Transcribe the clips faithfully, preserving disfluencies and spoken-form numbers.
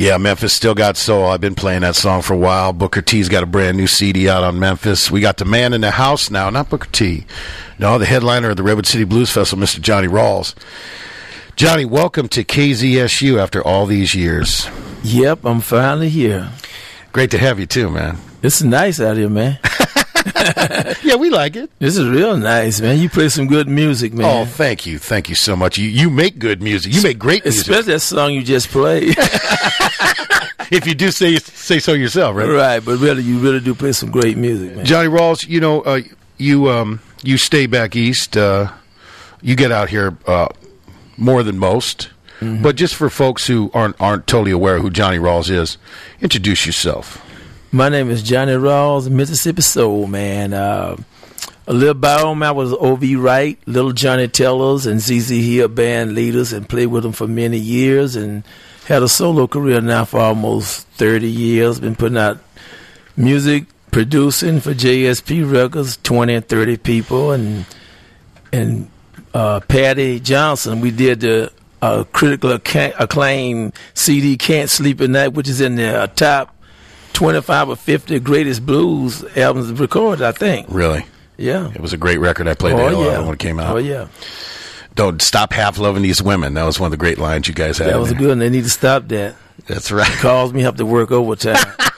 Yeah, Memphis Still Got Soul. I've been playing that song for a while. Booker T's got a brand new C D out on Memphis. We got the man in the house now, not Booker T. No, the headliner of the Redwood City Blues Festival, Mister Johnny Rawls. Johnny, welcome to K Z S U after all these years. Yep, I'm finally here. Great to have you too, man. It's nice out here, man. Yeah, we like it. This is real nice, man. You play some good music, man. Oh, thank you. Thank you so much. You you make good music. You make great music. Especially that song you just played. If you do say say so yourself, right? Right, but really, you really do play some great music, man. Johnny Rawls, you know, uh, you um, you stay back east. Uh, you get out here uh, more than most. Mm-hmm. But just for folks who aren't aren't totally aware of who Johnny Rawls is, introduce yourself. My name is Johnny Rawls, Mississippi Soul Man. Uh, a little about him, I was O V Wright, Little Johnny Tellers, and Z Z Hill band leaders, and played with them for many years, and had a solo career now for almost thirty years. Been putting out music, producing for J S P Records, twenty and thirty people, and and uh, Patty Johnson. We did the uh, critical acclaimed C D "Can't Sleep at Night," which is in the uh, top twenty-five or fifty greatest blues albums recorded, I think. Really? Yeah. It was a great record. I played oh, it yeah. when it came out. Oh, yeah. Don't stop half loving these women. That was one of the great lines you guys had. That was good, and they need to stop that. That's right. It caused me have to work overtime.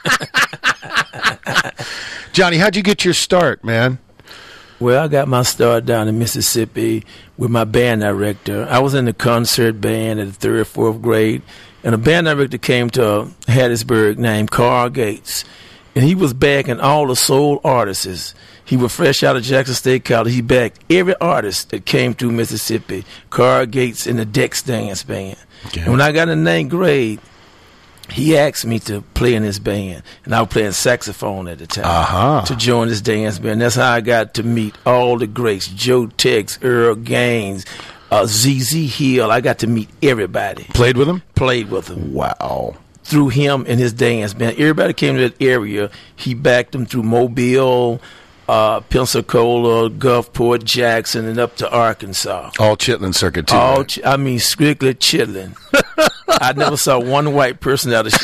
Johnny, how'd you get your start, man? Well, I got my start down in Mississippi with my band director. I was in the concert band at the third or fourth grade, and a band director came to Hattiesburg named Carl Gates, and he was backing all the soul artists. He was fresh out of Jackson State College. He backed every artist that came through Mississippi. Carl Gates in the Dex Dance Band. Okay. And when I got in ninth grade, he asked me to play in his band, and I was playing saxophone at the time, uh-huh. to join this dance band. That's how I got to meet all the greats, Joe Tex, Earl Gaines, uh, Z Z Hill. I got to meet everybody. Played with him? Played with him. Wow. Through him and his dance band. Everybody came to that area. He backed them through Mobile, uh, Pensacola, Gulfport, Jackson, and up to Arkansas. All Chitlin circuit, too. All, right? ch- I mean, strictly Chitlin. I never saw one white person at a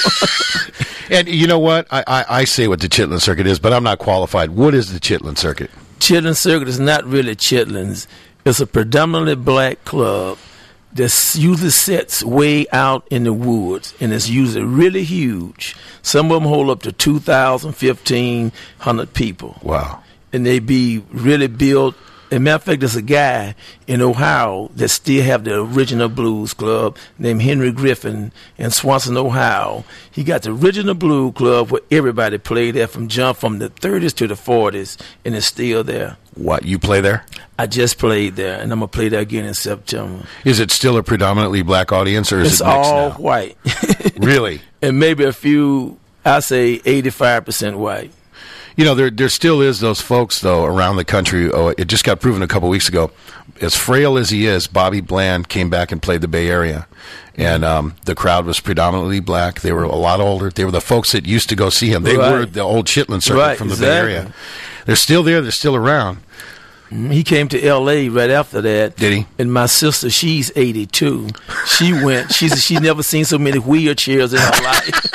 show. And you know what? I, I, I say what the Chitlin circuit is, but I'm not qualified. What is the Chitlin circuit? Chitlin circuit is not really Chitlins. It's a predominantly black club that usually sits way out in the woods, and it's usually really huge. Some of them hold up to two thousand, fifteen hundred people. Wow. And they be really built. As a matter of fact, there's a guy in Ohio that still have the original blues club named Henry Griffin in Swanson, Ohio. He got the original blues club where everybody played there from jump from the thirties to the forties, and it's still there. What, you play there? I just played there, and I'm going to play there again in September. Is it still a predominantly black audience, or is it's it mixed all now? white. Really? And maybe a few, I say eighty-five percent white. You know, there there still is those folks, though, around the country. Oh, it just got proven a couple weeks ago. As frail as he is, Bobby Bland came back and played the Bay Area. And um, the crowd was predominantly black. They were a lot older. They were the folks that used to go see him. They right. were the old Chitlin circuit right, from the exactly. Bay Area. They're still there. They're still around. He came to L A right after that. Did he? And my sister, she's eighty-two. She went. She said she never seen so many wheelchairs in her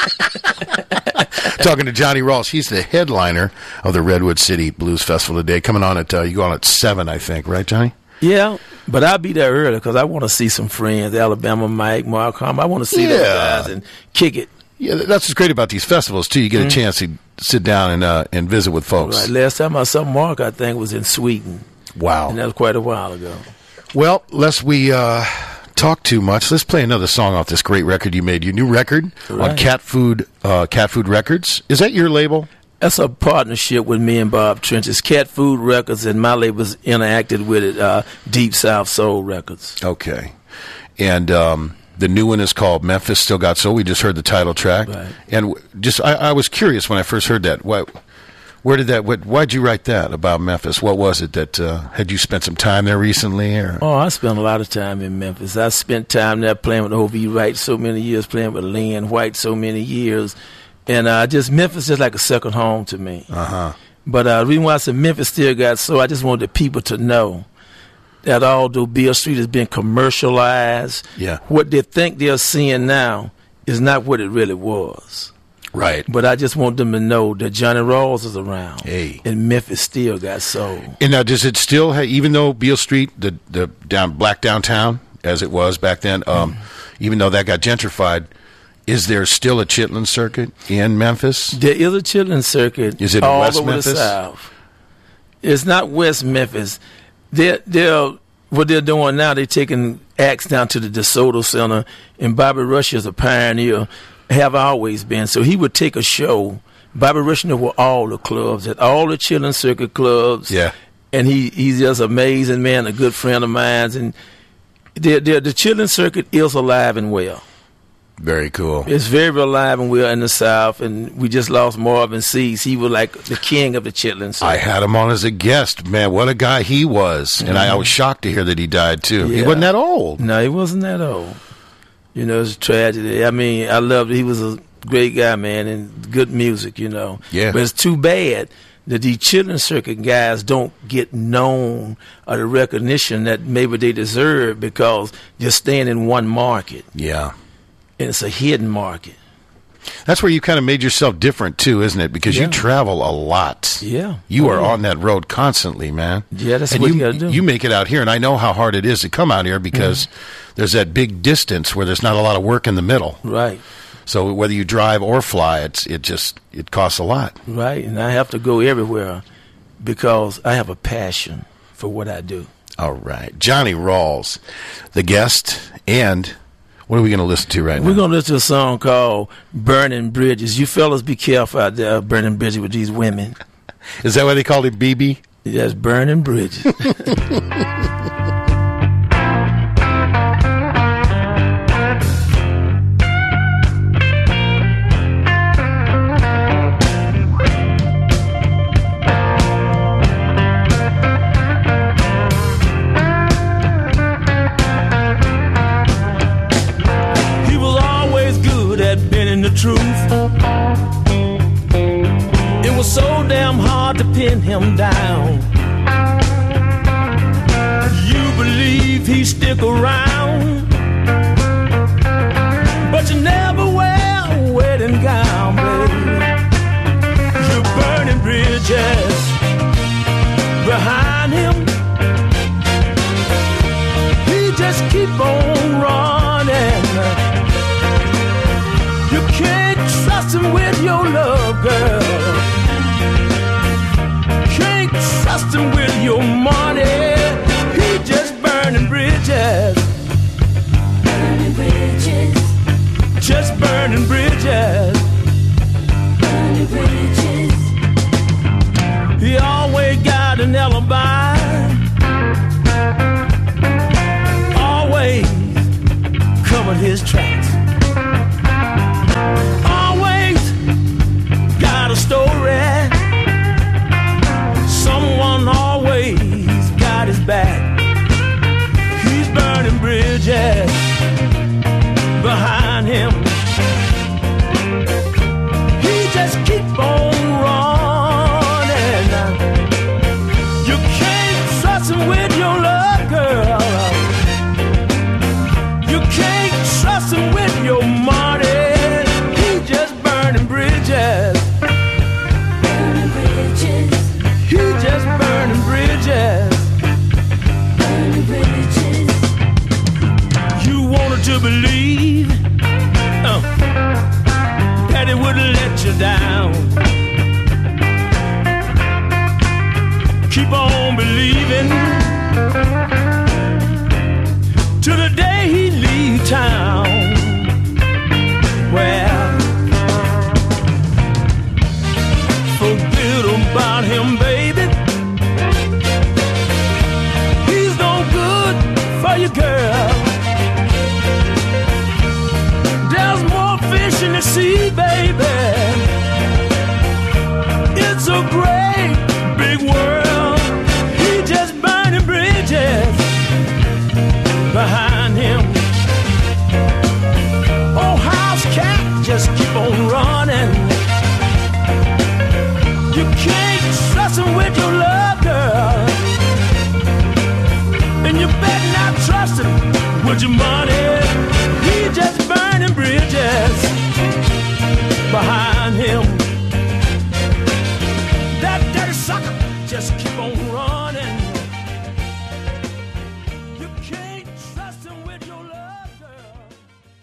life. Talking to Johnny Rawls. He's the headliner of the Redwood City Blues Festival today. Coming on at, uh, you go on at seven, I think. Right, Johnny? Yeah, but I'll be there early because I want to see some friends. Alabama Mike, Mark Hom. I want to see yeah. those guys and kick it. Yeah, that's what's great about these festivals, too. You get mm-hmm. a chance to sit down and uh, and visit with folks. Right. Last time I saw Mark, I think, was in Sweden. Wow. And that was quite a while ago. Well, lest we uh, talk too much, let's play another song off this great record you made. Your new record right. on Cat Food, uh, Cat Food Records. Is that your label? That's a partnership with me and Bob Trench. It's Cat Food Records, and my label's interacted with it, uh, Deep South Soul Records. Okay. And um, the new one is called Memphis Still Got Soul. We just heard the title track. Right. And just I, I was curious when I first heard that. What, where did that? What, why'd you write that about Memphis? What was it that uh, had you spent some time there recently? Or? Oh, I spent a lot of time in Memphis. I spent time there playing with O V Wright so many years, playing with Lynn White so many years. And uh, just Memphis is like a second home to me. Uh-huh. But uh, the reason why I said Memphis Still Got Soul, I just wanted the people to know that although Beale Street has been commercialized, yeah. what they think they're seeing now is not what it really was. Right. But I just want them to know that Johnny Rawls is around. Hey. And Memphis still got soul. And now, does it still have, even though Beale Street, the, the down black downtown, as it was back then, um, mm-hmm. even though that got gentrified, is there still a Chitlin circuit in Memphis? There is a Chitlin circuit. Is it in all West over Memphis? The South. It's not West Memphis. They're, they're, what they're doing now, they're taking acts down to the DeSoto Center, and Bobby Rush is a pioneer. Have always been. So he would take a show. Bobby Rush knew where all the clubs at, all the Chitlin Circuit clubs. Yeah. And he, he's just amazing, man, a good friend of mine. And they're, they're, the Chitlin Circuit is alive and well. Very cool. It's very alive and well in the South, and we just lost Marvin Sease. He was like the king of the Chitlin Circuit. I had him on as a guest. Man, what a guy he was. Mm-hmm. And I, I was shocked to hear that he died, too. Yeah. He wasn't that old. No, he wasn't that old. You know, it's a tragedy. I mean, I loved it. He was a great guy, man, and good music, you know. Yeah. But it's too bad that these Chitlin Circuit guys don't get known or the recognition that maybe they deserve because they're staying in one market. Yeah. And it's a hidden market. That's where you kind of made yourself different, too, isn't it? Because yeah. you travel a lot. Yeah. You oh, are yeah. on that road constantly, man. Yeah, that's and what you, you got to do. You make it out here, and I know how hard it is to come out here because mm-hmm. there's that big distance where there's not a lot of work in the middle. Right. So whether you drive or fly, it's it just it costs a lot. Right, and I have to go everywhere because I have a passion for what I do. All right. Johnny Rawls, the guest, and what are we going to listen to right now? We're going to listen to a song called Burning Bridges. You fellas be careful out there burning bridges with these women. Is that why they called it B B? That's Burning Bridges. Truth. It was so damn hard to pin him down. You believe he'd stick around, but you never wear a wedding gown, baby. You're burning bridges behind him. He just keep on running. You can't trust him with your love, girl. Can't trust him with your money. He just burning bridges. Burning bridges. Just burning bridges. Burning bridges. He always got an alibi. Always covered his tracks. Story. Someone always got his back. He's burning bridges behind him. He just keep on running. You can't trust him with your love, girl. You can't trust him with your money. He just burning bridges. Just burning bridges. Burning bridges. You wanted to believe uh, that it wouldn't let you down. Keep on believing till the day he leave town. Well, forget about him, baby. You girl, there's more fish in the sea, baby. It's a great big world. He just burning bridges behind him. Oh, house cat, just keep on running. You can't trust him with your love, girl. And you better not trust him with your money. He just burning bridges.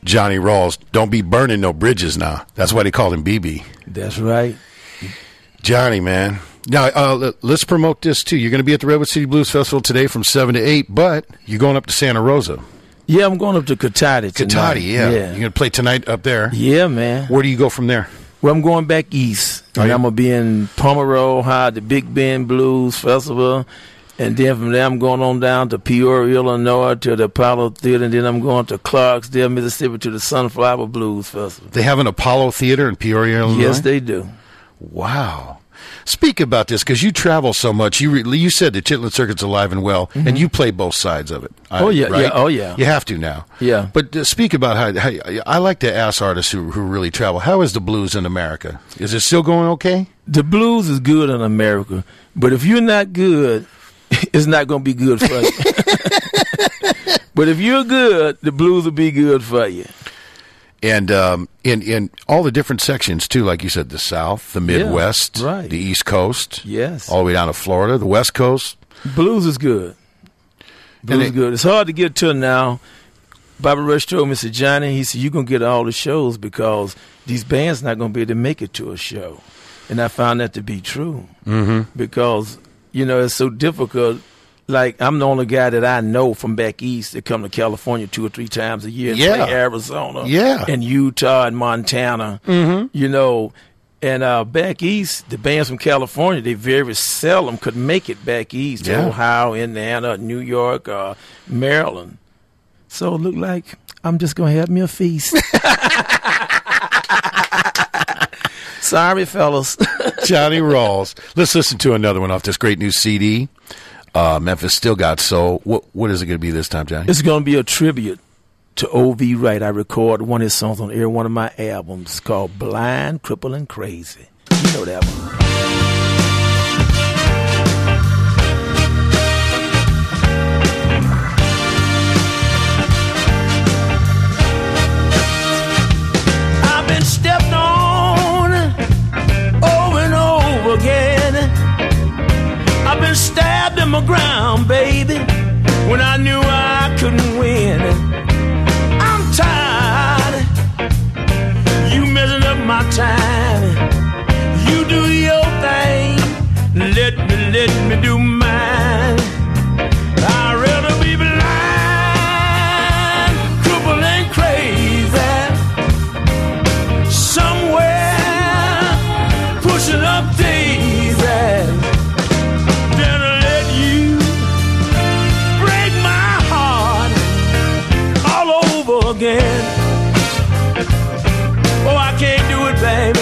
Johnny Rawls. Don't be burning no bridges now. That's why they called him B B. That's right. Johnny, man. Now, uh, let- let's promote this, too. You're going to be at the Redwood City Blues Festival today from seven to eight, but you're going up to Santa Rosa. Yeah, I'm going up to Cotati tonight. Cotati, yeah. yeah. You're going to play tonight up there. Yeah, man. Where do you go from there? Well, I'm going back east, Oh, and yeah? I'm gonna be in Pomeroy, Ohio, the Big Bend Blues Festival, and then from there I'm going on down to Peoria, Illinois, to the Apollo Theater, and then I'm going to Clarksdale, Mississippi, to the Sunflower Blues Festival. They have an Apollo Theater in Peoria, Illinois? Yes, they do. Wow. Speak about this, because you travel so much. You re- you said the Chitlin Circuit's alive and well, and you play both sides of it. I- Oh, yeah, right? yeah, oh, yeah. You have to now. Yeah. But uh, speak about how, how. I like to ask artists who, who really travel, how is the blues in America? Is it still going okay? The blues is good in America, but if you're not good, it's not gonna be good for you. But if you're good, the blues will be good for you. And um, in, in all the different sections, too, like you said, the South, the Midwest, right. the East Coast, Yes. all the way down to Florida, the West Coast. Blues is good. Blues is it- good. It's hard to get to now. Bobby Rush told me, said, Johnny, he said, you're going to get all the shows because these bands not going to be able to make it to a show. And I found that to be true. Mm-hmm. Because, you know, it's so difficult. Like, I'm the only guy that I know from back east that come to California two or three times a year and Yeah. play Arizona Yeah. and Utah and Montana, mm-hmm. you know. And uh, back east, the bands from California, they very seldom could make it back east to Yeah. Ohio, Indiana, New York, uh, Maryland. So it looked like I'm just going to have me a feast. Sorry, fellas. Johnny Rawls. Let's listen to another one off this great new C D. Uh, Memphis Still Got Soul. What, what is it going to be this time, Johnny? It's going to be a tribute to O V Wright. I record one of his songs on every one of my albums. It's called Blind, Crippled, and Crazy. You know that one. I've been stepped on over and over again. I've been stabbed in my ground, baby, when I knew I couldn't win. I'm tired, you messing up my time. You do your thing, let me, let me do mine. I'd rather be blind, crippled and crazy, somewhere pushing up daisies, than to let you break my heart all over again. Oh, I can't do it, baby.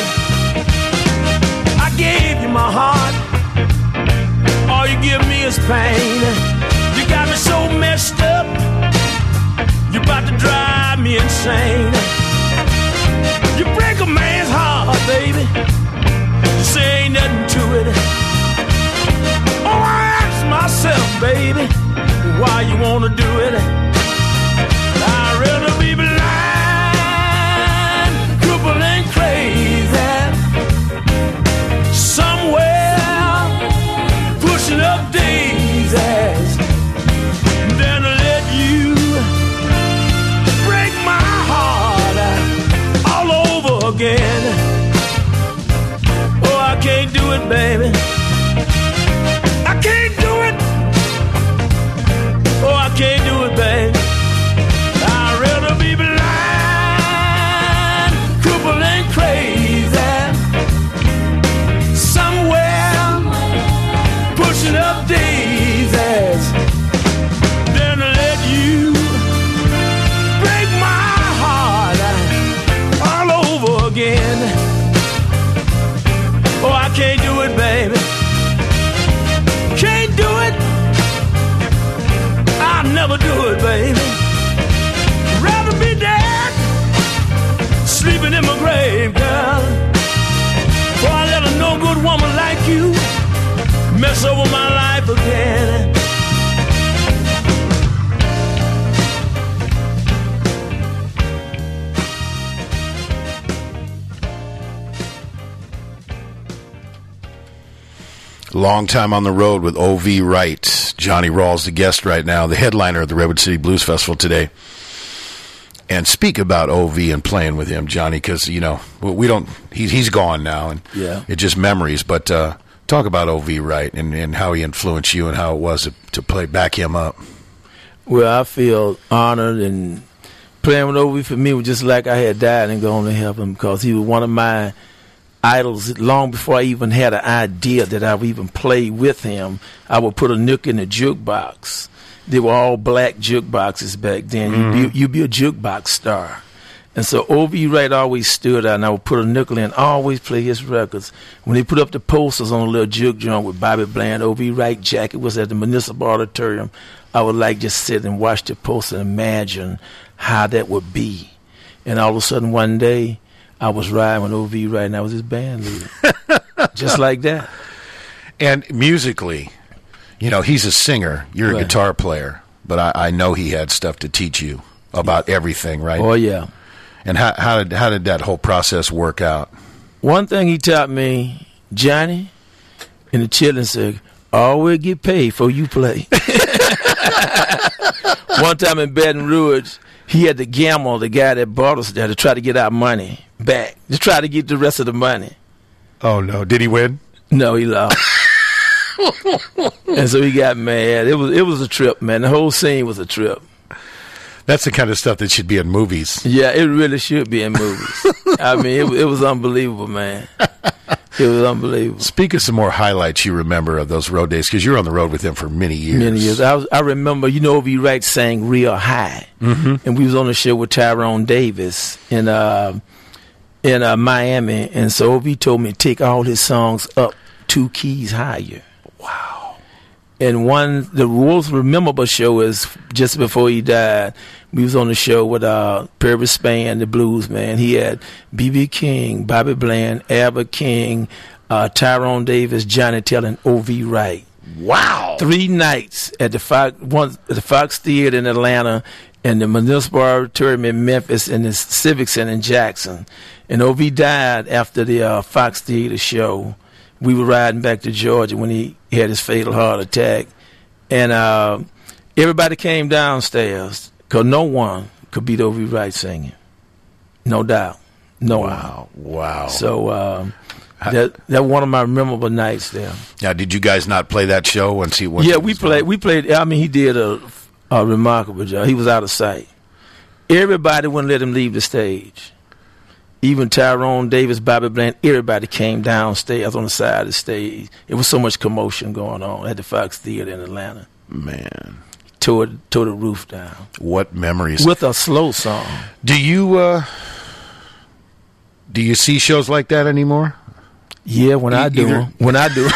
I gave you my heart, all you give me is pain. You got me so messed up, you about to drive me insane. You break a man's heart, baby, you say ain't nothing to it. Oh, I ask myself, baby, why you wanna do it? I'd rather be blind, crippled and crazy, somewhere pushing up daisies, than to let you break my heart all over again. Oh, I can't do it, baby. I can't do it. Oh, I can't do it, baby. I'd rather be blind, crippled and crazy, somewhere pushing up daisies, than to let you break my heart all over again. Oh, I can't do it, baby. Can't do it. I'll never do it, baby. Rather be dead, sleeping in my grave, girl, before I let a no good woman like you mess over my life again. Long time on the road with O V Wright. Johnny Rawls, the guest right now, the headliner of the Redwood City Blues Festival today. and speak about O V and playing with him, Johnny, because, you know, we don't, he, he's gone now, and Yeah. it's just memories. But uh, talk about O V Wright and, and how he influenced you and how it was to, to play back him up. Well, I feel honored, and playing with O V for me was just like I had died and gone to heaven, because he was one of my idols. Long before I even had an idea that I would even play with him, I would put a nook in the jukebox. They were all black jukeboxes back then. Mm-hmm. You'd, be, you'd be a jukebox star. And so O V Wright always stood out, and I would put a nickel in, always play his records. When they put up the posters on a little juke joint with Bobby Bland, O V Wright jacket was at the Municipal Auditorium, I would like just sit and watch the poster and imagine how that would be. And all of a sudden one day, I was riding with O V Wright, and I was his band leader. Just like that. And musically, you know, he's a singer. You're a Right. guitar player. But I, I know he had stuff to teach you about everything, right? Oh, yeah. And how, how did how did that whole process work out? One thing he taught me, Johnny, in the children said, always get paid before you play. One time in Baton Rouge, he had to gamble the guy that bought us there to try to get our money back, to try to get the rest of the money. Oh, no. Did he win? No, he lost. And so he got mad. It was it was a trip, man. The whole scene was a trip. That's the kind of stuff that should be in movies. Yeah, it really should be in movies. I mean, it, it was unbelievable, man. It was unbelievable. Speak of some more highlights you remember of those road days, because you were on the road with him for many years. Many years. I was, I remember, you know, O V Wright sang Real High, Mm-hmm. and we was on the show with Tyrone Davis in uh, in uh, Miami, and so O V told me to take all his songs up two keys higher. Wow! And one, the most memorable show is just before he died. We was on the show with uh, Perry Span, the blues man. He had B B King, Bobby Bland, Albert King, uh, Tyrone Davis, Johnny Tell, and O V Wright. Wow. Three nights at the Fox, one, at the Fox Theater in Atlanta, and the Municipal Auditorium in Memphis, and the Civic Center in Jackson. And O V died after the uh, Fox Theater show. We were riding back to Georgia when he had his fatal heart attack. And uh, everybody came downstairs, because no one could beat O V Wright singing. No doubt. No Wow. Wow. one. So um, that that one of my memorable nights there. Now, did you guys not play that show once he went? Yeah, we played. We played. I mean, he did a, a remarkable job. He was out of sight. Everybody wouldn't let him leave the stage. Even Tyrone Davis, Bobby Bland, everybody came downstairs on the side of the stage. It was so much commotion going on at the Fox Theater in Atlanta. Man, Tore, tore the roof down what memories. with a slow song. Do you uh, do you see shows like that anymore? Yeah, when I do Either- 'em. When I do 'em.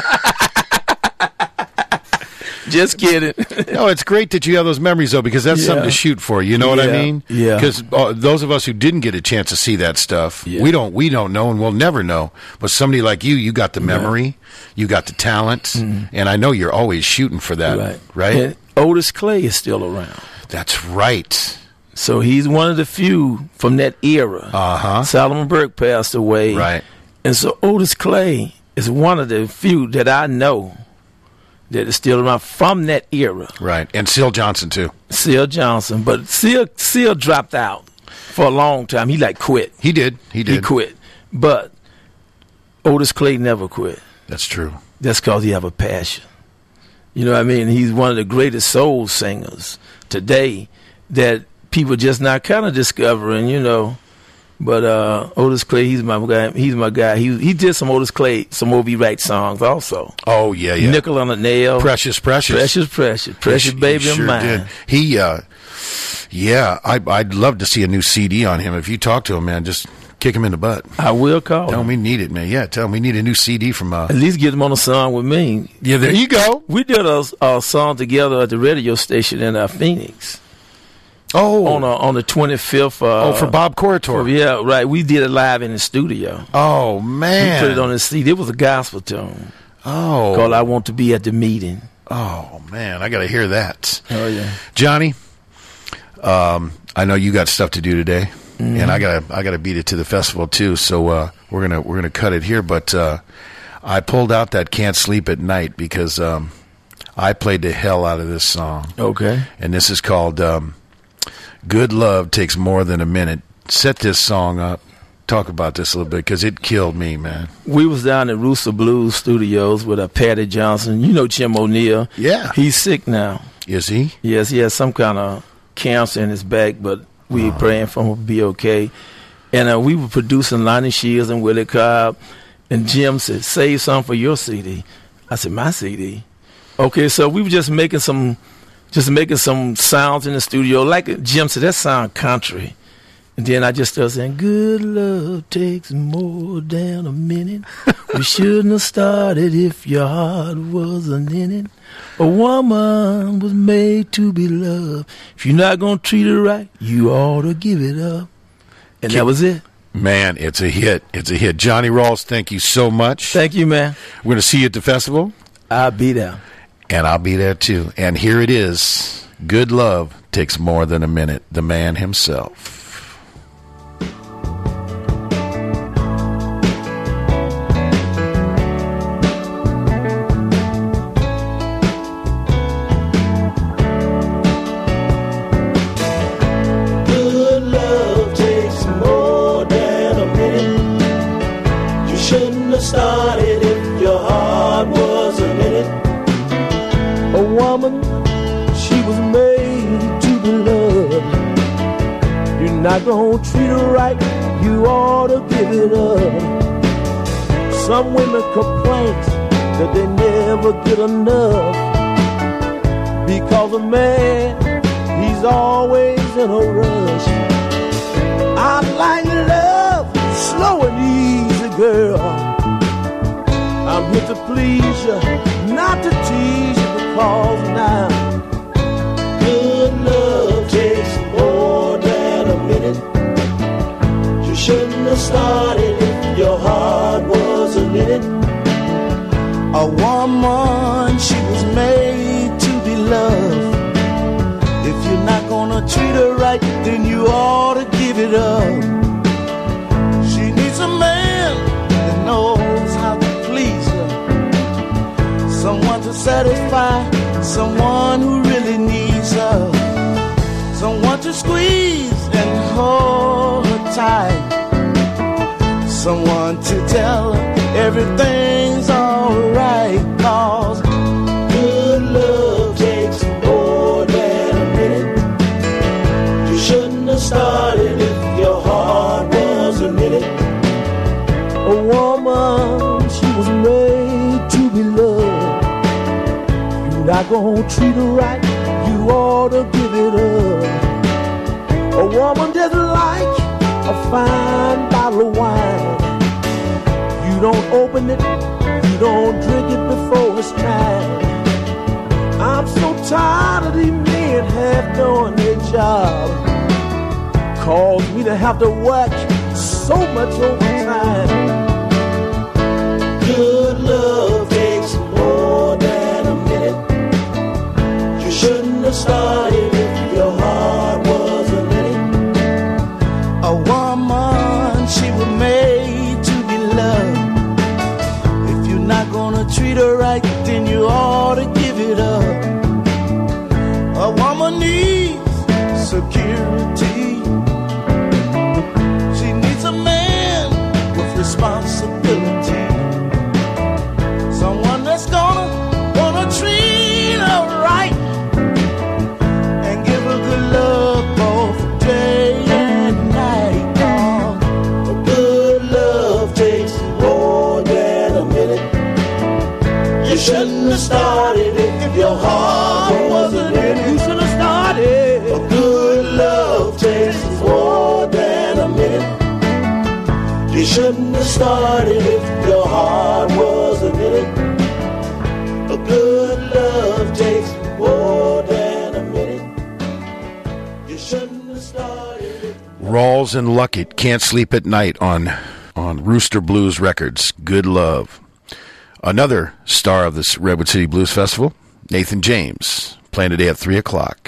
Just kidding. No, it's great that you have those memories, though, because that's Yeah. something to shoot for. You know what I Yeah, mean? yeah. Because uh, those of us who didn't get a chance to see that stuff, Yeah. we don't we don't know and we'll never know. But somebody like you, you got the memory, you got the talent, and I know you're always shooting for that, right? Right. And Otis Clay is still around. That's right. So he's one of the few from that era. Uh-huh. Solomon Burke passed away. Right. And so Otis Clay is one of the few that I know that is still around from that era. Right. And Seal Johnson, too. Seal Johnson. But Seal, Seal dropped out for a long time. He like quit. He did. He did. He quit. But Otis Clay never quit. That's true. That's because he have a passion. You know what I mean? He's one of the greatest soul singers today that people just not kind of discovering, you know. But uh, Otis Clay, he's my guy. He's my guy. He he did some Otis Clay, some O V Wright songs also. Oh, yeah, yeah. Nickel on the Nail. Precious, precious. Precious, precious. Precious He baby sure of mine. did. He, uh, yeah, I, I'd love to see a new C D on him. If you talk to him, man, just kick him in the butt. I will call Tell him him. we need it, man. Yeah, tell him we need a new C D from. Uh, At least get him on a song with me. yeah, there you go. We did a, a song together at the radio station in uh, Phoenix Oh, on a, on the twenty-fifth. Uh, oh, for Bob Corritor. Yeah, right. We did it live in the studio. Oh We man. put it on the C D. It was a gospel tune Oh. called "I Want to Be at the Meeting." Oh man, I got to hear that. Oh yeah. Johnny, um, I know you got stuff to do today, Mm-hmm. and I got to I got to beat it to the festival too. So uh, we're gonna we're gonna cut it here. But uh, I pulled out that "Can't Sleep at Night" because um, I played the hell out of this song, Okay. and this is called um, Good Love Takes More Than a Minute. Set this song up. Talk about this a little bit, because it killed me, man. We was down at Rooster Blues Studios with uh, Patty Johnson. You know Jim O'Neill. Yeah. He's sick now. Is he? Yes, he has some kind of cancer in his back, but we Oh. praying for him to be okay. And uh, we were producing Lonnie Shields and Willie Cobb. And Jim said, save some for your C D. I said, my C D? Okay, so we were just making some just making some sounds in the studio. Like Jim said, that sound country. And then I just started saying, good love takes more than a minute. We shouldn't have started if your heart wasn't in it. A woman was made to be loved. If you're not going to treat her right, you ought to give it up. And that was it. Man, it's a hit. It's a hit. Johnny Rawls, thank you so much. Thank you, man. We're going to see you at the festival. I'll be there. And I'll be there too. And here it is. Good Love Takes More Than a Minute. The man himself. Good love takes more than a minute. You shouldn't have started if your heart wasn't in it. A woman, she was made to be loved. You're not gonna treat her right, you ought to give it up. Some women complain that they never get enough, because a man, he's always in a rush. I like love, slow and easy, girl. I'm here to please you, not to tease you, because now good love takes more than a minute. You shouldn't have started if your heart wasn't in it. A woman, she was made to be loved. If you're not gonna treat her right, then you ought to give it up. She needs a man that knows how to please her, someone to satisfy, someone who really needs her, someone to squeeze and hold her tight, someone to tell her everything's alright, 'cause good love takes more than a minute. You shouldn't have started if your heart wasn't in it. A woman, she was made to be loved. You're not gonna treat her right, you ought to give it up. A woman doesn't like a fine bottle of wine. You don't open it, you don't drink it before it's time. I'm so tired of these men half doing their job. Cause me to have to work so much overtime. Good love takes more than a minute. You shouldn't have started if your heart wasn't in it. A woman, she was made to be loved. If you're not gonna treat her right, then you ought to give it up. A woman needs security. She needs a man with responsibility, someone that's gonna gonna treat her right and give her good love both day and night. Oh, a good love takes more than a minute. You shouldn't have started it if your heart wasn't in it. You should have started. A good love takes more than a minute. You shouldn't have started if your heart wasn't in it. A good love takes more than a minute. You shouldn't have started it. Rawls and Luckett, Can't Sleep at Night on on Rooster Blues Records. Good Love. Another star of this Redwood City Blues Festival, Nathan James, playing today at three o'clock.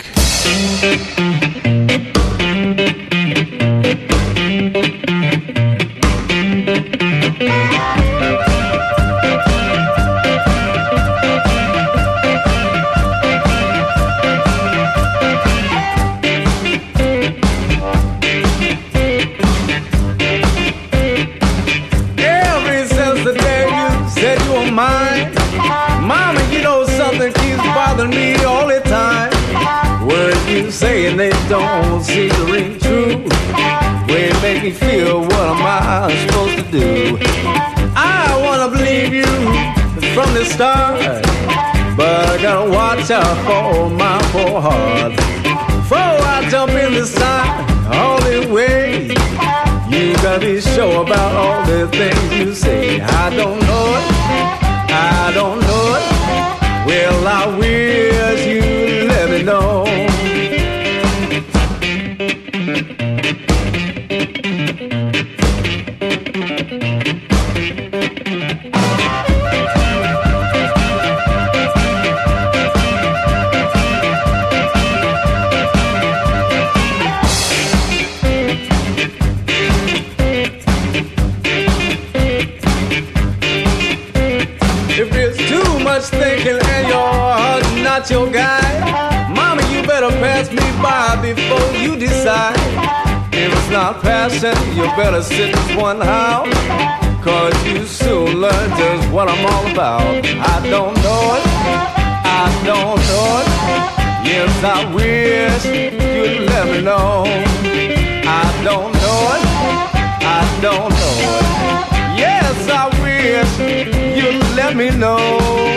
bothering me all the time. Words you say and they don't seem to ring true. Way it make me feel, what am I supposed to do? I wanna believe you from the start, but I gotta watch out for my poor heart. Before I jump in the side, all the way, you gotta be sure about all the things you say. I don't know it, I don't know it. Well, I wish you let me know. Thinking and your heart's not your guide, mama, you better pass me by before you decide. If it's not passion, you better sit this one out, cause you soon learn just what I'm all about. I don't know it, I don't know it. Yes, I wish you'd let me know. I don't know it, I don't know it. Yes, I wish you'd let me know.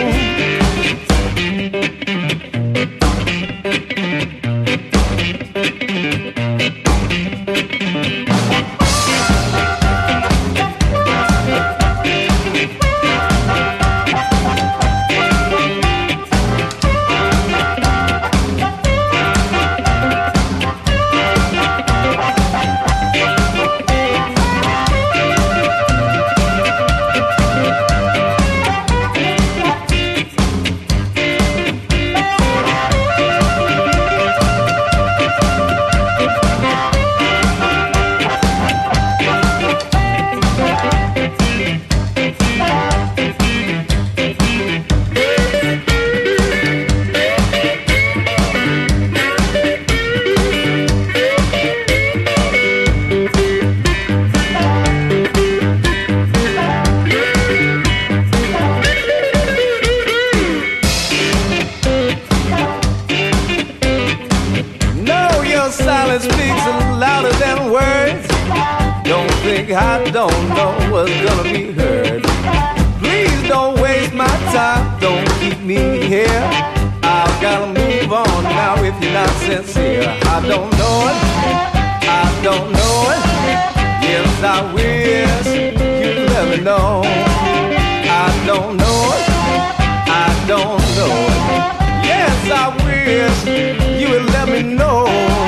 I don't know what's gonna be heard. Please don't waste my time, don't keep me here. I've gotta move on now if you're not sincere. I don't know it, I don't know it. Yes, I wish you'd let me know. I don't know it, I don't know it. Yes, I wish you would let me know.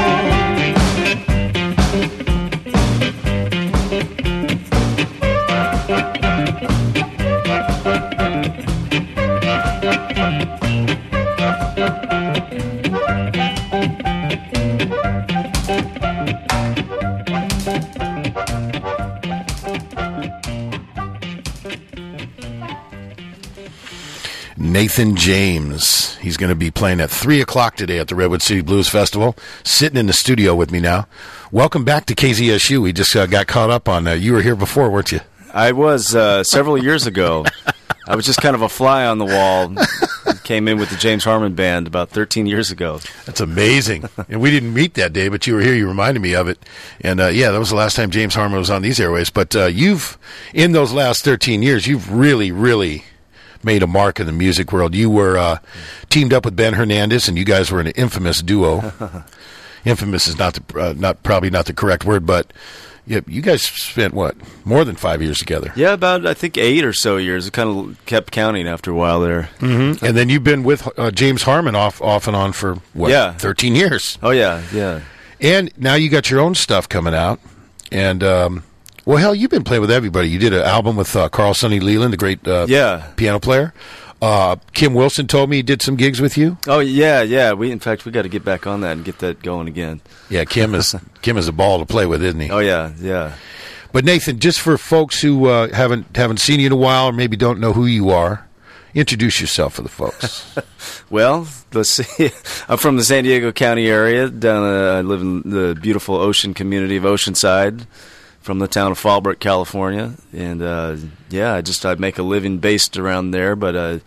Nathan James. He's going to be playing at three o'clock today at the Redwood City Blues Festival. Sitting in the studio with me now. Welcome back to K Z S U. We just uh, got caught up on uh, you were here before, weren't you? I was uh, several years ago. I was just kind of a fly on the wall. Came in with the James Harmon Band about thirteen years ago. That's amazing. And we didn't meet that day, but you were here. You reminded me of it. And, uh, yeah, that was the last time James Harmon was on these airways. But uh, you've, in those last thirteen years, you've really, really made a mark in the music world. You were uh, teamed up with Ben Hernandez, and you guys were an infamous duo. Infamous is not the, uh, not probably not the correct word, but yeah, you guys spent, what, more than five years together? Yeah, about, I think, eight or so years. I kind of kept counting after a while there. Mm-hmm. And then you've been with uh, James Harmon off off and on for, what, yeah. thirteen years? Oh, yeah, yeah. And now you got your own stuff coming out. And, um, well, hell, you've been playing with everybody. You did an album with uh, Carl Sonny Leland, the great uh, yeah. piano player. Uh, Kim Wilson told me he did some gigs with you. Oh yeah, yeah. We in fact we got to get back on that and get that going again. Yeah, Kim is Kim is a ball to play with, isn't he? Oh yeah, yeah. But Nathan, just for folks who uh, haven't haven't seen you in a while or maybe don't know who you are, introduce yourself for the folks. Well, let's see. I'm from the San Diego County area. Down, uh, I live in the beautiful ocean community of Oceanside. From the town of Fallbrook, California, and uh, yeah, I just I make a living based around there. But uh,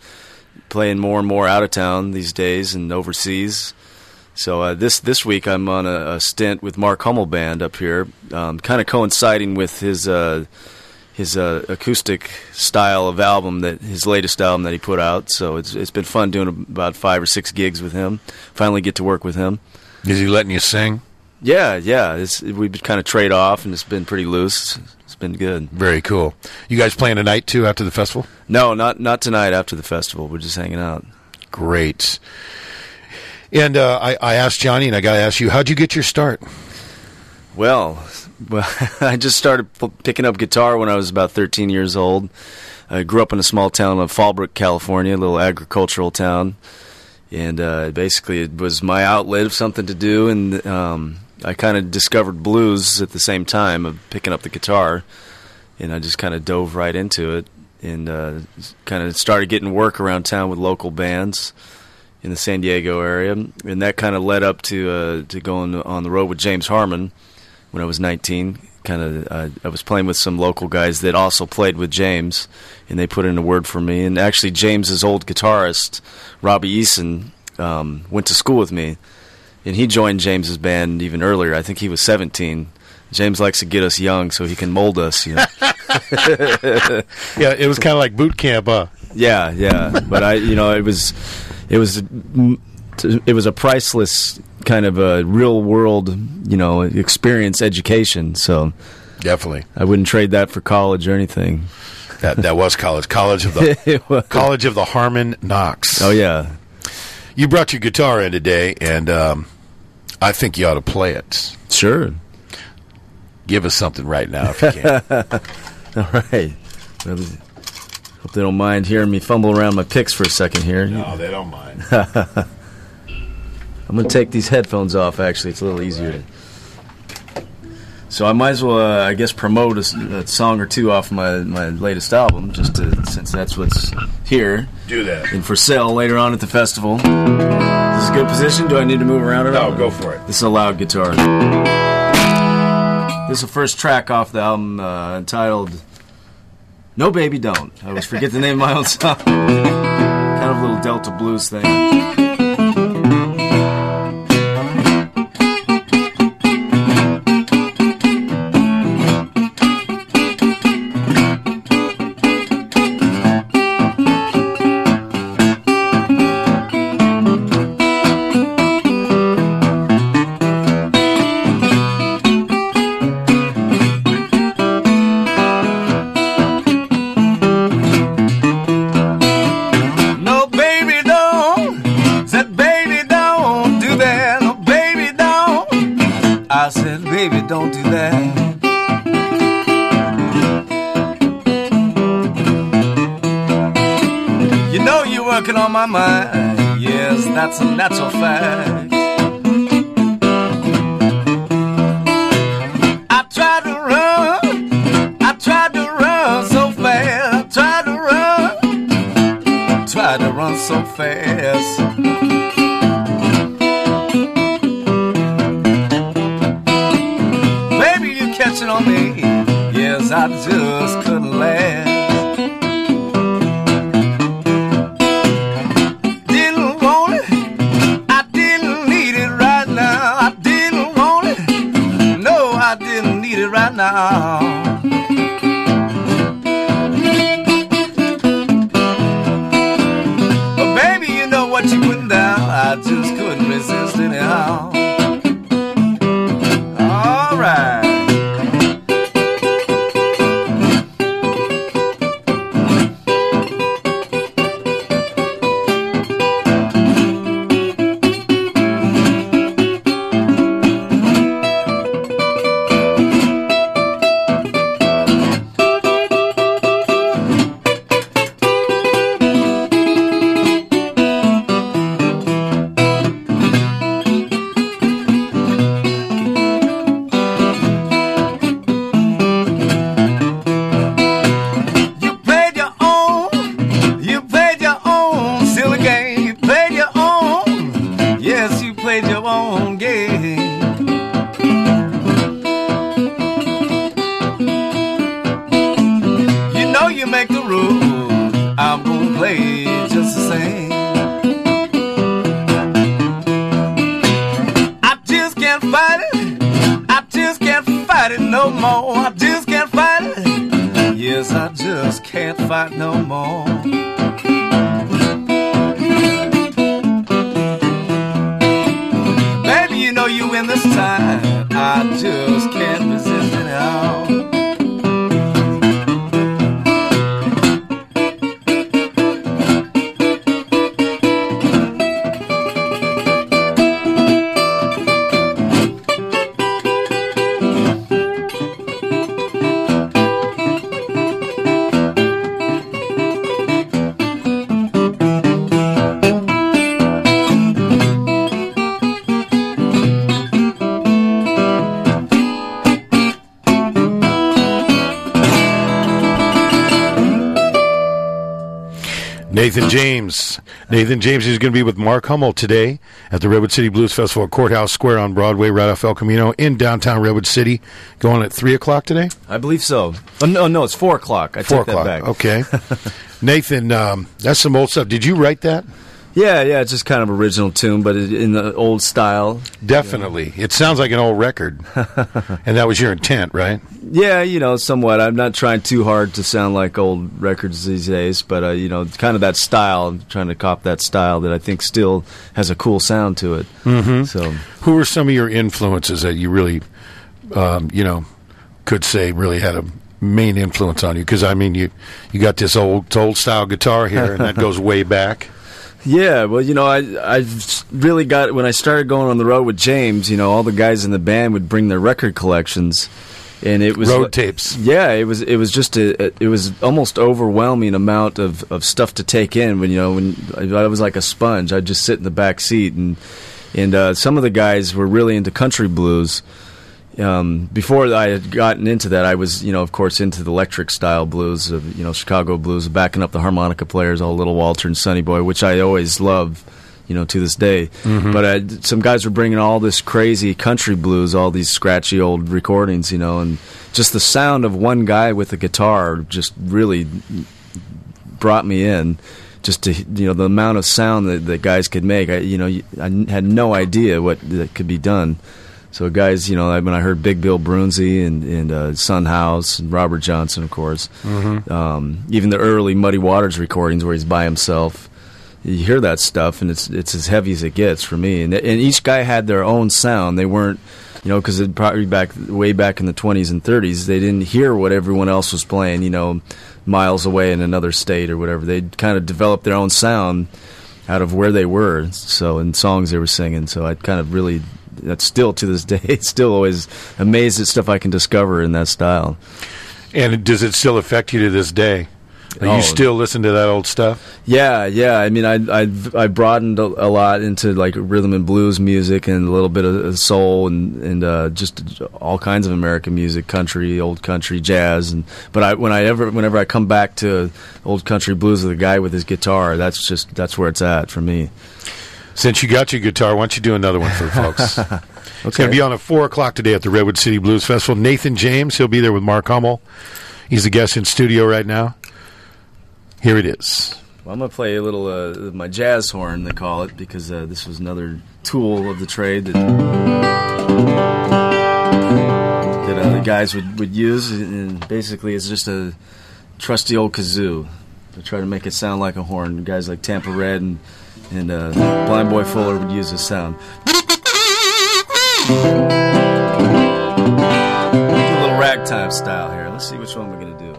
playing more and more out of town these days and overseas. So uh, this this week I'm on a, a stint with Mark Hummel Band up here, um, kind of coinciding with his uh, his uh, acoustic style of album, that his latest album that he put out. So it's it's been fun doing about five or six gigs with him. Finally get to work with him. Is he letting you sing? Yeah, yeah. It's, we've kind of trade off, and it's been pretty loose. It's been good. Very cool. You guys playing tonight too after the festival? No, not not tonight after the festival. We're just hanging out. Great. And uh, I, I asked Johnny, and I got to ask you, how'd you get your start? Well, well, I just started p- picking up guitar when I was about thirteen years old. I grew up in a small town of Fallbrook, California, a little agricultural town. And uh, basically it was my outlet of something to do, and um, I kind of discovered blues at the same time of picking up the guitar, and I just kind of dove right into it, and uh, kind of started getting work around town with local bands in the San Diego area, and that kind of led up to uh, to going on the road with James Harmon when I was nineteen. Kind of, uh, I was playing with some local guys that also played with James, and they put in a word for me. And actually, James's old guitarist, Robbie Eason, um, went to school with me, and he joined James's band even earlier. I think he was seventeen. James likes to get us young so he can mold us, you know. Yeah, it was kind of like boot camp, huh? Yeah, yeah. But I, you know, it was, it was, it was a priceless kind of a real world, you know, experience education. So Definitely. I wouldn't trade that for college or anything. That that was college. College of the College of the Harmon Knox. Oh yeah. You brought your guitar in today, and um, I think you ought to play it. Sure. Give us something right now if you can. All right. Hope they don't mind hearing me fumble around my picks for a second here. No, they don't mind. I'm going to take these headphones off, actually. It's a little easier. To... So I might as well, uh, I guess, promote a, a song or two off my, my latest album, just to, since that's what's here. Do that. And for sale later on at the festival. Is this a good position? Do I need to move around at all? No, go for it. This is a loud guitar. This is the first track off the album uh, entitled No Baby Don't. I always forget the name of my own song. Kind of a little Delta blues thing. Don't do that. You know you're working on my mind. Yes, that's a natural fact. I tried to run, I tried to run so fast. I tried to run, tried to run so fast. On me, yes, I just couldn't last. Didn't want it, I didn't need it right now. I didn't want it, no, I didn't need it right now. But baby, you know what you put down, I just couldn't resist anyhow. All right. fight no more. Baby, you know you win this time. I just can't resist it now. Nathan James. Nathan James is going to be with Mark Hummel today at the Redwood City Blues Festival at Courthouse Square on Broadway, right off El Camino in downtown Redwood City. Going at three o'clock today? I believe so. Oh, no, no, it's four o'clock. I four take o'clock. that back. Okay. Nathan, um, that's some old stuff. Did you write that? Yeah, yeah, it's just kind of original tune, but it, in the old style. Definitely. It sounds like an old record. And that was your intent, right? Yeah, you know, somewhat. I'm not trying too hard to sound like old records these days, but, uh, you know, kind of that style. I'm trying to cop that style that I think still has a cool sound to it. Mm-hmm. So, who were some of your influences that you really, um, you know, could say really had a main influence on you? Because, I mean, you, you got this old, old style guitar here, and that goes way back. Yeah, well, you know, I I really got, when I started going on the road with James, you know, all the guys in the band would bring their record collections, and it was road tapes. Yeah, it was it was just a it was almost overwhelming amount of, of stuff to take in. When you know, when I was like a sponge, I'd just sit in the back seat, and and uh, some of the guys were really into country blues. Um, before I had gotten into that, I was, you know, of course, into the electric style blues, of, you know, Chicago blues, backing up the harmonica players, all Little Walter and Sonny Boy, which I always love, you know, to this day. Mm-hmm. But I, some guys were bringing all this crazy country blues, all these scratchy old recordings, you know, and just the sound of one guy with a guitar just really brought me in. Just to, you know, the amount of sound that, that guys could make, I, you know, I had no idea what that could be done. So guys, you know, when I heard Big Bill Brunzi and, and uh, Son House and Robert Johnson, of course, mm-hmm. um, even the early Muddy Waters recordings where he's by himself, you hear that stuff, and it's it's as heavy as it gets for me. And, and each guy had their own sound. They weren't, you know, because probably back way back in the twenties and thirties, they didn't hear what everyone else was playing, you know, miles away in another state or whatever. They kind of developed their own sound out of where they were, so in songs they were singing. So I kind of really... That's still, to this day, it's still always amazed at stuff I can discover in that style. And does it still affect you to this day? Are oh, you still listen to that old stuff? Yeah, yeah. I mean, I I I broadened a, a lot into like rhythm and blues music and a little bit of soul and and uh, just all kinds of American music, country, old country, jazz. And but I when I ever whenever I come back to old country blues with a guy with his guitar, that's just that's where it's at for me. Since you got your guitar, why don't you do another one for the folks? Okay. It's going to be on at four o'clock today at the Redwood City Blues Festival. Nathan James, he'll be there with Mark Hummel. He's the guest in studio right now. Here it is. Well, I'm going to play a little, uh, my jazz horn, they call it, because uh, this was another tool of the trade that, that uh, the guys would, would use. And basically, it's just a trusty old kazoo. I try to make it sound like a horn. Guys like Tampa Red and And uh, Blind Boy Fuller would use this sound. A little ragtime style here. Let's see which one we're going to do.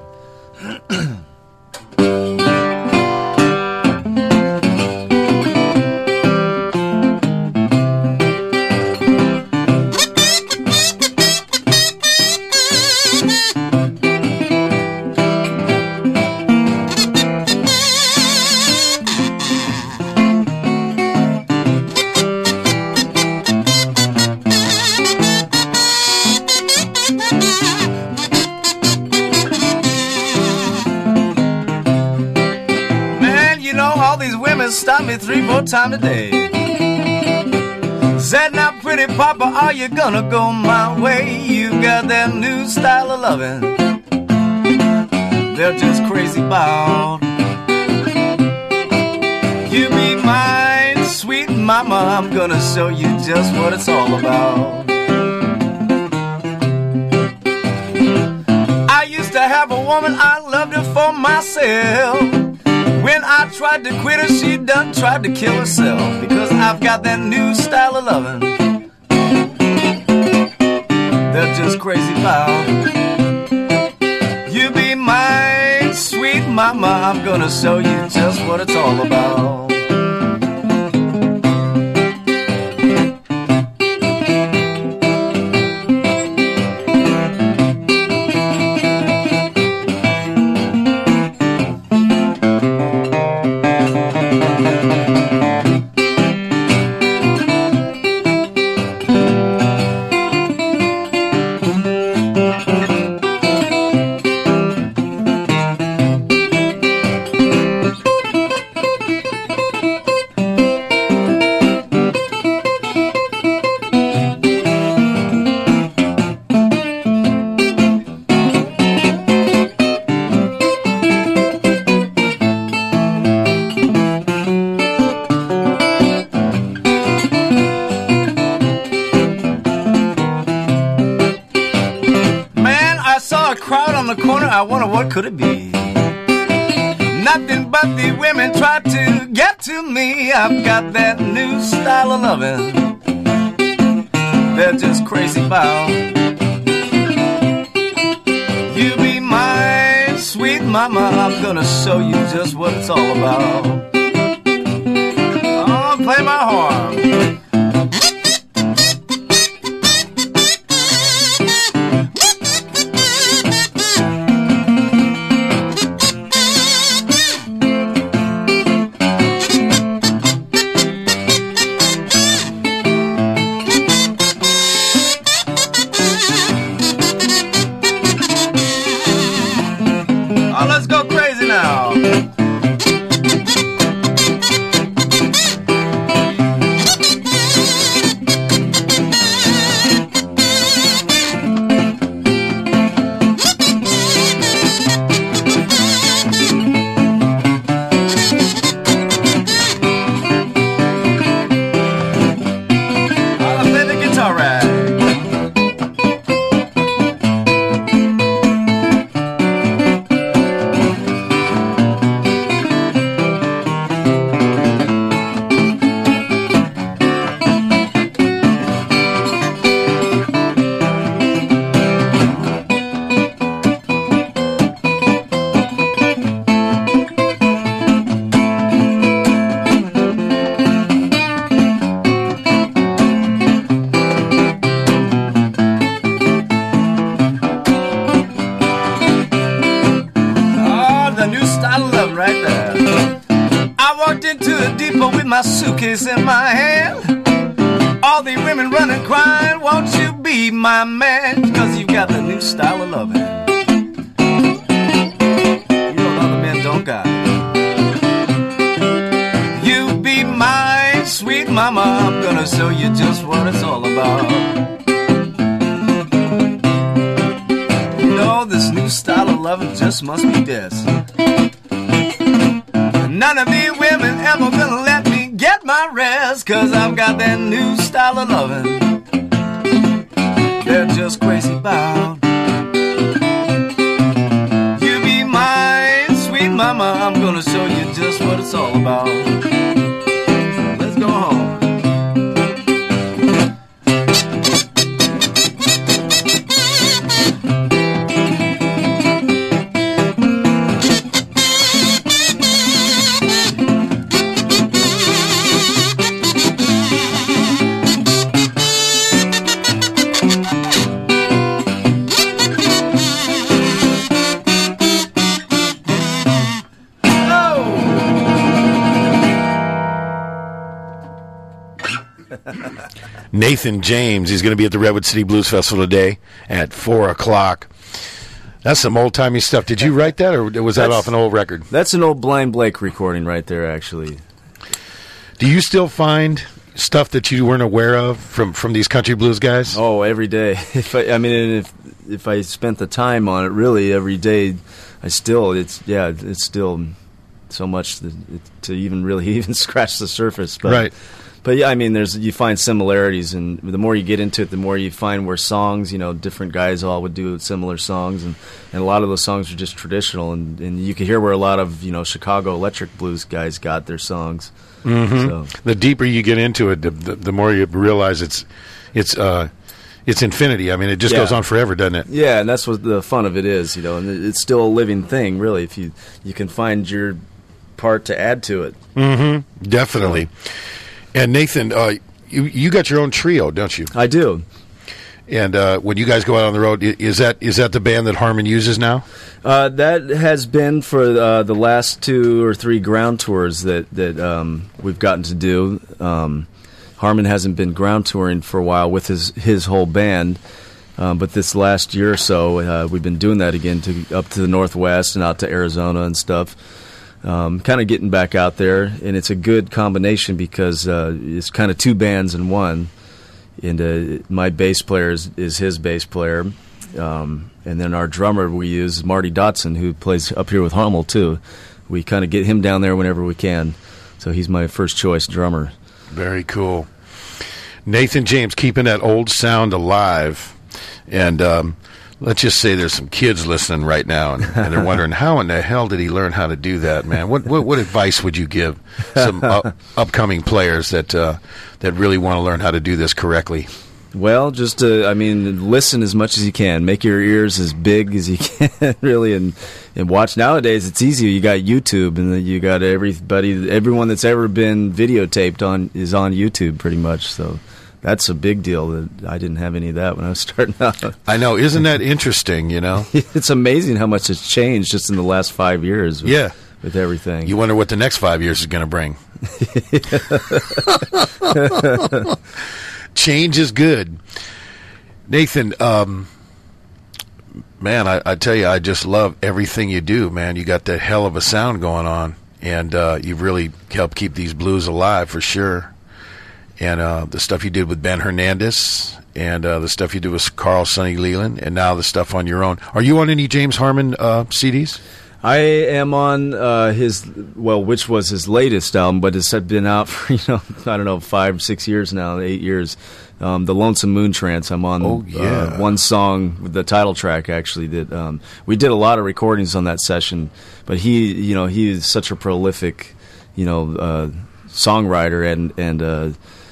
Stop me three, four times a day. Said, now, pretty papa, are you gonna go my way? You got that new style of loving they're just crazy about. You be mine, sweet mama, I'm gonna show you just what it's all about. I used to have type of woman, I loved her for myself. When I tried to quit her, she done tried to kill herself. Because I've got that new style of loving they're just crazy about. You be mine, sweet mama, I'm gonna show you just what it's all about. I wonder what could it be? Nothing but the women try to get to me. I've got that new style of loving they're just crazy about. You be my sweet mama, I'm gonna show you just what it's all about. I'll play my horn. My suitcase in my hand, all the women running crying, won't you be my man? Cause you've got the new style of loving you know other men don't got. You be my sweet mama, I'm gonna show you just what it's all about. You know this new style of loving just must be this. None of the women ever gonna let me get my rest, cause I've got that new style of loving they're just crazy about. You be mine, sweet mama, I'm gonna show you just what it's all about. Let's go home. Nathan James, he's going to be at the Redwood City Blues Festival today at four o'clock. That's some old-timey stuff. Did you write that, or was that That's- off an old record? That's an old Blind Blake recording right there, actually. Do you still find stuff that you weren't aware of from, from these country blues guys? Oh, every day. If I, I mean, if if I spent the time on it, really every day, I still it's yeah, it's still so much to, to even really even scratch the surface. But Right. but yeah, I mean, there's you find similarities, and the more you get into it, the more you find where songs, you know, different guys all would do similar songs, and, and a lot of those songs are just traditional, and, and you can hear where a lot of, you know, Chicago electric blues guys got their songs. Mm-hmm. So. The deeper you get into it, the, the, the more you realize it's it's uh, it's infinity. I mean, it just Yeah. goes on forever, doesn't it? Yeah, and that's what the fun of it is, you know, and it's still a living thing, really, if you you can find your part to add to it. Mm-hmm. Definitely. And Nathan, uh, you you got your own trio, don't you? I do. And uh, when you guys go out on the road, i- is that is that the band that Harmon uses now? Uh, that has been for uh, the last two or three ground tours that that um, we've gotten to do. Um, Harmon hasn't been ground touring for a while with his his whole band, um, but this last year or so, uh, we've been doing that again to up to the Northwest and out to Arizona and stuff. Um, kind of getting back out there, and it's a good combination because uh, it's kind of two bands in one. And uh, my bass player is, is his bass player. Um, and then our drummer we use is Marty Dotson, who plays up here with Hummel, too. We kind of get him down there whenever we can. So he's my first choice drummer. Very cool. Nathan James keeping that old sound alive. And um, let's just say there's some kids listening right now, and, and they're wondering, how in the hell did he learn how to do that, man? What what, what advice would you give some up, upcoming players that uh, that really want to learn how to do this correctly? Well, just, uh, I mean, listen as much as you can. Make your ears as big as you can, really, and and watch. Nowadays, it's easy. You got YouTube, and then you got everybody, everyone that's ever been videotaped on is on YouTube, pretty much. So that's a big deal. That I didn't have any of that when I was starting out. I know. Isn't that interesting, you know? It's amazing how much has changed just in the last five years. With, Yeah. with everything. You wonder what the next five years is going to bring. Change is good. Nathan, um, man, I, I tell you, I just love everything you do, man. You got that hell of a sound going on, and uh, you've really helped keep these blues alive for sure. And uh, the stuff you did with Ben Hernandez, and uh, the stuff you did with Carl Sonny Leland, and now the stuff on your own. Are you on any James Harmon uh, C Ds? I am on uh, his, well, which was his latest album, but it's been out for, you know, I don't know, five, six years now, eight years. Um, the Lonesome Moon Trance. I'm on Oh, yeah. uh, one song, the title track, actually. That um, we did a lot of recordings on that session, but he, you know, he is such a prolific, you know, uh, songwriter, and and uh,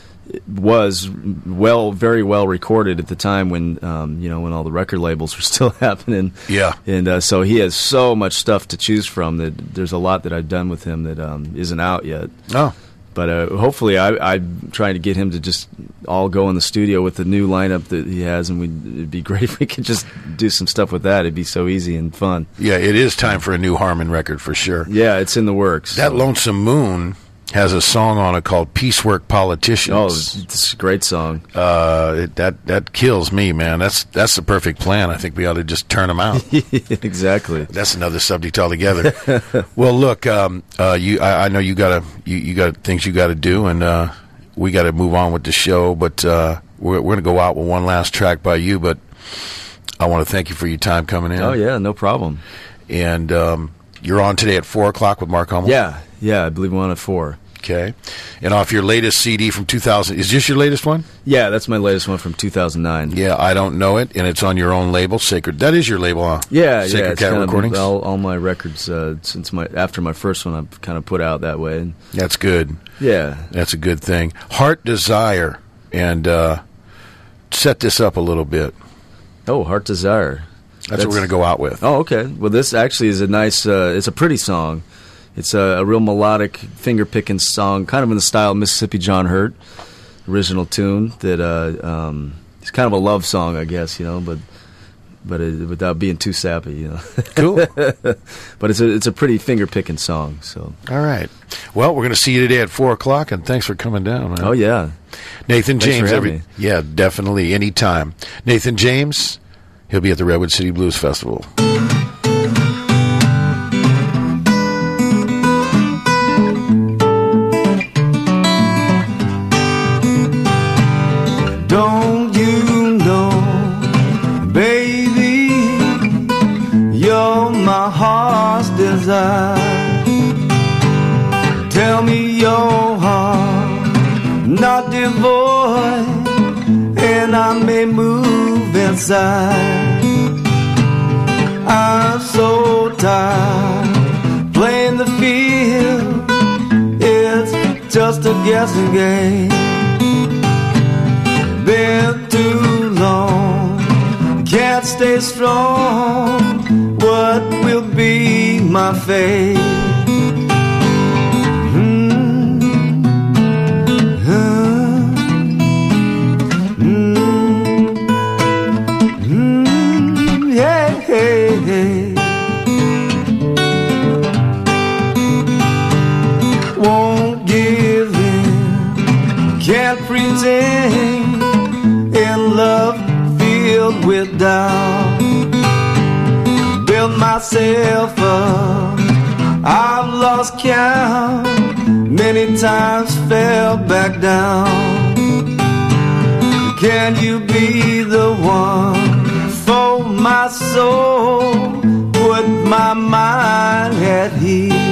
was well, very well recorded at the time when, um, you know, when all the record labels were still happening. Yeah. And uh, so he has so much stuff to choose from that there's a lot that I've done with him that um, isn't out yet. Oh, But uh, hopefully I, I'm trying to get him to just all go in the studio with the new lineup that he has, and we'd, it'd be great if we could just do some stuff with that. It'd be so easy and fun. yeah, it is time for a new Harmon record for sure. Yeah, it's in the works. That so. Lonesome Moon has a song on it called "Piecework Politicians." Oh, it's a great song. Uh, it, that that kills me, man. That's that's the perfect plan. I think we ought to just turn them out. Exactly. That's another subject altogether. Well, look, um, uh, you I, I know you got you, you got things you got to do, and uh, we got to move on with the show. But uh, we're we're gonna go out with one last track by you. But I want to thank you for your time coming in. Oh yeah, no problem. And um, you're on today at four o'clock with Mark Hummel. Yeah, yeah, I believe we're on at four. Okay. And off your latest C D from two thousand, is this your latest one? Yeah, that's my latest one from two thousand nine. Yeah, I don't know it, and it's on your own label, Sacred. That is your label, huh? Yeah, Sacred yeah. It's Cat kind Recordings. Of all, all my records uh, since my after my first one, I've kind of put out that way. And That's good. yeah, That's a good thing. Heart Desire, and uh, set this up a little bit. oh, Heart Desire. That's, what we're going to go out with. Oh, okay. Well, this actually is a nice. Uh, it's a pretty song. It's a, a real melodic, finger-picking song, kind of in the style of Mississippi John Hurt, original tune. That uh, um, it's kind of a love song, I guess, you know, but but it, without being too sappy, you know. Cool. But it's a it's a pretty finger-picking song. So. All right. Well, we're going to see you today at four o'clock, and thanks for coming down, man. Oh yeah. Nathan Thanks James. for having me. Yeah, definitely. Anytime. Nathan James, he'll be at the Redwood City Blues Festival. Don't you know, baby, you're my heart's desire. Tell me your heart, not are devoid and I may move inside. I'm so tired playing the field. It's just a guessing game. Been too long, can't stay strong. What will be my fate? Won't give in, can't pretend, in love filled with doubt. Built myself up, I've lost count, many times fell back down. Can you be the one for my soul? Put my mind at ease.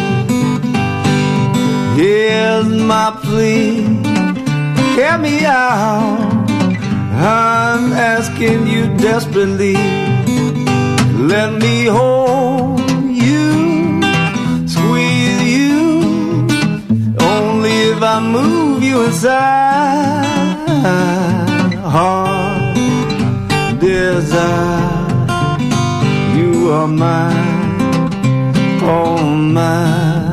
Here's my plea, hear me out. I'm asking you desperately. Let me hold you, squeeze you, only if I move you inside. Heart, desire, you are mine, all mine.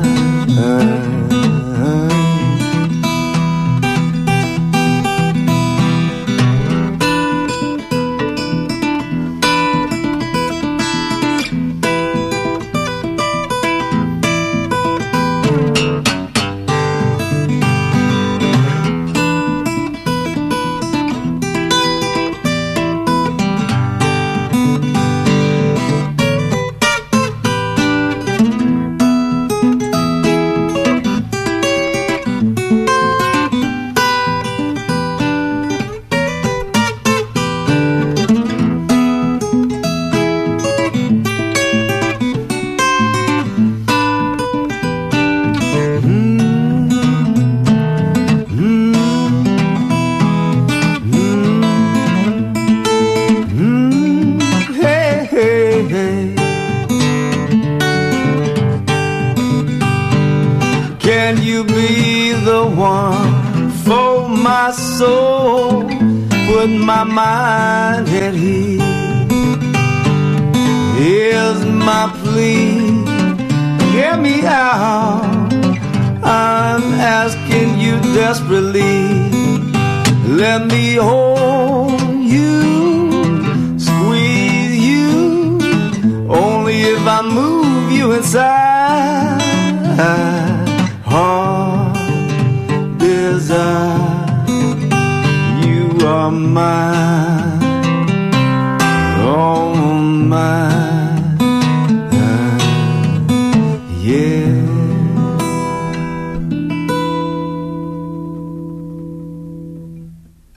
Can you be the one for my soul? Put my mind at ease. Here's my plea, hear me out. I'm asking you desperately. Let me hold you, squeeze you, only if I move you inside. Heart, desire, you are mine.